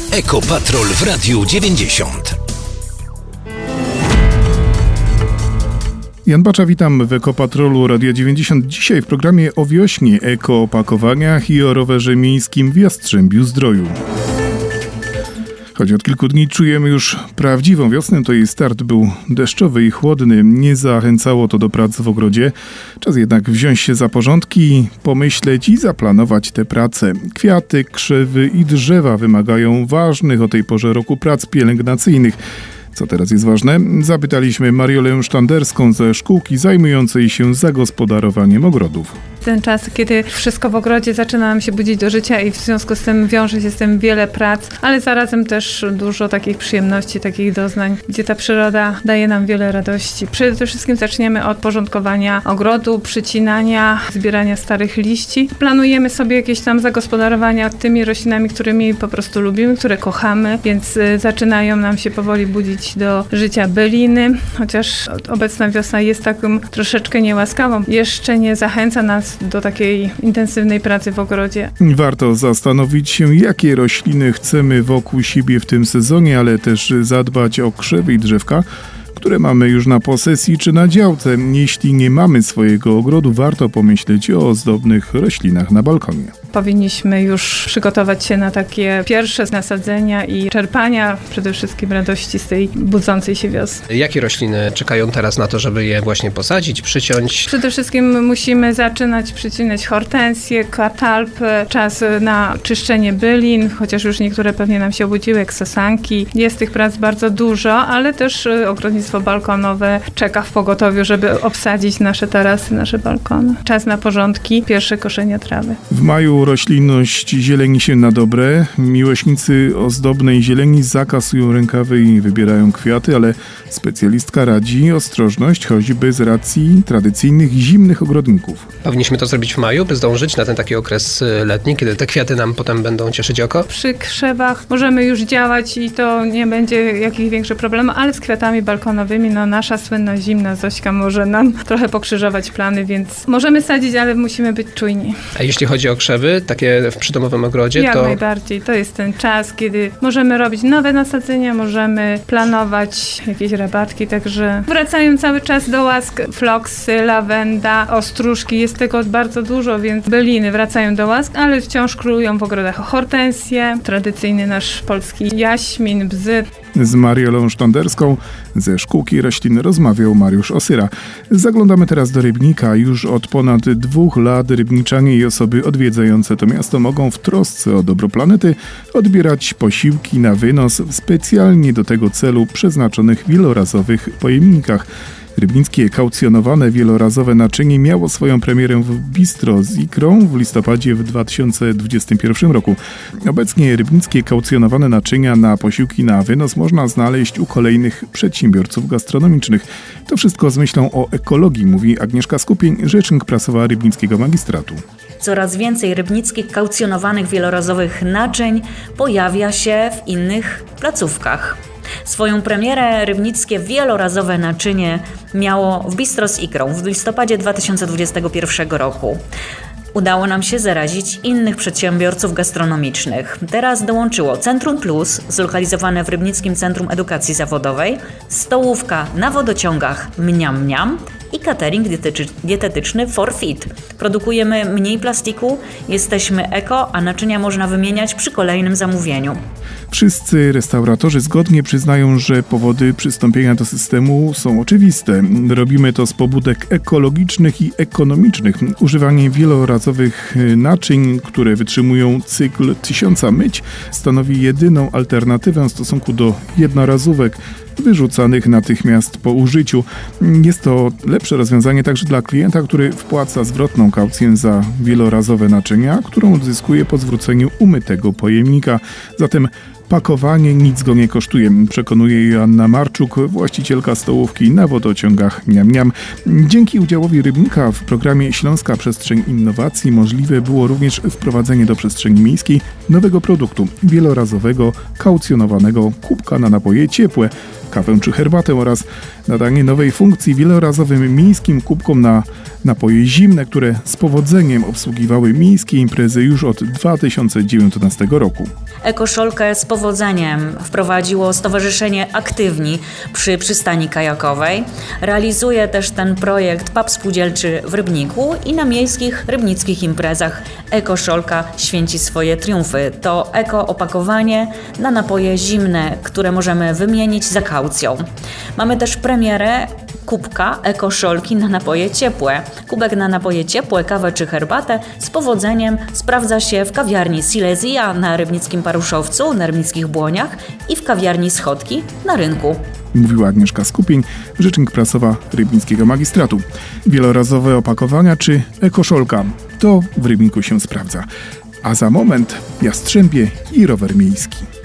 Ekopatrol w Radiu 90. Jan Bacza, witam w Ekopatrolu Radia 90. Dzisiaj w programie o wiośnie, ekoopakowaniach i o rowerze miejskim w Jastrzębiu-Zdroju. Choć od kilku dni czujemy już prawdziwą wiosnę, to jej start był deszczowy i chłodny. Nie zachęcało to do prac w ogrodzie. Czas jednak wziąć się za porządki, pomyśleć i zaplanować te prace. Kwiaty, krzewy i drzewa wymagają ważnych o tej porze roku prac pielęgnacyjnych. Co teraz jest ważne? Zapytaliśmy Mariolę Sztanderską ze szkółki zajmującej się zagospodarowaniem ogrodów. Ten czas, kiedy wszystko w ogrodzie zaczyna nam się budzić do życia i w związku z tym wiąże się z tym wiele prac, ale zarazem też dużo takich przyjemności, takich doznań, gdzie ta przyroda daje nam wiele radości. Przede wszystkim zaczniemy od porządkowania ogrodu, przycinania, zbierania starych liści. Planujemy sobie jakieś tam zagospodarowania tymi roślinami, którymi po prostu lubimy, które kochamy, więc zaczynają nam się powoli budzić do życia byliny, chociaż obecna wiosna jest taką troszeczkę niełaskawą. Jeszcze nie zachęca nas do takiej intensywnej pracy w ogrodzie. Warto zastanowić się, jakie rośliny chcemy wokół siebie w tym sezonie, ale też zadbać o krzewy i drzewka, które mamy już na posesji czy na działce. Jeśli nie mamy swojego ogrodu, warto pomyśleć o ozdobnych roślinach na balkonie. Powinniśmy już przygotować się na takie pierwsze nasadzenia i czerpania przede wszystkim radości z tej budzącej się wiosny. Jakie rośliny czekają teraz na to, żeby je właśnie posadzić, przyciąć? Przede wszystkim musimy zaczynać przycinać hortensję, katalpę, czas na czyszczenie bylin, chociaż już niektóre pewnie nam się obudziły, jak sasanki. Jest tych prac bardzo dużo, ale też ogrodnictwo balkonowe czeka w pogotowiu, żeby obsadzić nasze tarasy, nasze balkony. Czas na porządki, pierwsze koszenia trawy. W maju roślinność zieleni się na dobre. Miłośnicy ozdobnej zieleni zakasują rękawy i wybierają kwiaty, ale specjalistka radzi ostrożność, choćby z racji tradycyjnych zimnych ogrodników. Powinniśmy to zrobić w maju, by zdążyć na ten taki okres letni, kiedy te kwiaty nam potem będą cieszyć oko? Przy krzewach możemy już działać i to nie będzie jakichś większych problemów, ale z kwiatami balkonowymi, nasza słynna zimna Zośka może nam trochę pokrzyżować plany, więc możemy sadzić, ale musimy być czujni. A jeśli chodzi o krzewy, takie w przydomowym ogrodzie, jak to... najbardziej. To jest ten czas, kiedy możemy robić nowe nasadzenia, możemy planować jakieś rabatki, także wracają cały czas do łask floksy, lawenda, ostróżki, jest tego bardzo dużo, więc byliny wracają do łask, ale wciąż królują w ogrodach hortensje, tradycyjny nasz polski jaśmin, bzy. Z Mariolą Sztanderską ze szkółki roślin rozmawiał Mariusz Osyra. Zaglądamy teraz do Rybnika. Już od ponad 2 lat rybniczanie i osoby odwiedzające to miasto mogą w trosce o dobro planety odbierać posiłki na wynos w specjalnie do tego celu przeznaczonych wielorazowych pojemnikach. Rybnickie kaucjonowane wielorazowe naczynie miało swoją premierę w Bistro z ikrą w listopadzie w 2021 roku. Obecnie rybnickie kaucjonowane naczynia na posiłki na wynos można znaleźć u kolejnych przedsiębiorców gastronomicznych. To wszystko z myślą o ekologii, mówi Agnieszka Skupień, rzecznik prasowa Rybnickiego Magistratu. Coraz więcej rybnickich kaucjonowanych wielorazowych naczyń pojawia się w innych placówkach. Swoją premierę rybnickie wielorazowe naczynie miało w Bistro z ikrą w listopadzie 2021 roku. Udało nam się zarazić innych przedsiębiorców gastronomicznych. Teraz dołączyło Centrum Plus, zlokalizowane w Rybnickim Centrum Edukacji Zawodowej, stołówka na wodociągach Mniam Mniam i catering dietetyczny Forfit. Produkujemy mniej plastiku, jesteśmy eko, a naczynia można wymieniać przy kolejnym zamówieniu. Wszyscy restauratorzy zgodnie przyznają, że powody przystąpienia do systemu są oczywiste. Robimy to z pobudek ekologicznych i ekonomicznych. Używanie wielorazowych naczyń, które wytrzymują cykl 1000 myć, stanowi jedyną alternatywę w stosunku do jednorazówek wyrzucanych natychmiast po użyciu. Jest to lepsze rozwiązanie także dla klienta, który wpłaca zwrotną kaucję za wielorazowe naczynia, którą odzyskuje po zwróceniu umytego pojemnika. Zatem pakowanie nic go nie kosztuje, przekonuje Joanna Marczuk, właścicielka stołówki na wodociągach Niam Niam. Dzięki udziałowi Rybnika w programie Śląska Przestrzeń Innowacji możliwe było również wprowadzenie do przestrzeni miejskiej nowego produktu wielorazowego, kaucjonowanego kubka na napoje ciepłe. kawę czy herbatę oraz nadanie nowej funkcji wielorazowym miejskim kubkom na napoje zimne, które z powodzeniem obsługiwały miejskie imprezy już od 2019 roku. Ekoszolkę z powodzeniem wprowadziło Stowarzyszenie Aktywni przy przystani kajakowej. Realizuje też ten projekt pub spółdzielczy w Rybniku i na miejskich rybnickich imprezach Ekoszolka święci swoje triumfy. To eko-opakowanie na napoje zimne, które możemy wymienić za kaucją. Mamy też premierę kubka ekoszolki na napoje ciepłe. Kubek na napoje ciepłe, kawę czy herbatę z powodzeniem sprawdza się w kawiarni Silesia na rybnickim Paruszowcu, na rybnickich Błoniach i w kawiarni Schodki na Rynku. Mówiła Agnieszka Skupień, rzecznik prasowa Rybnickiego Magistratu. Wielorazowe opakowania czy ekoszolka, to w Rybniku się sprawdza. A za moment Jastrzębie i rower miejski.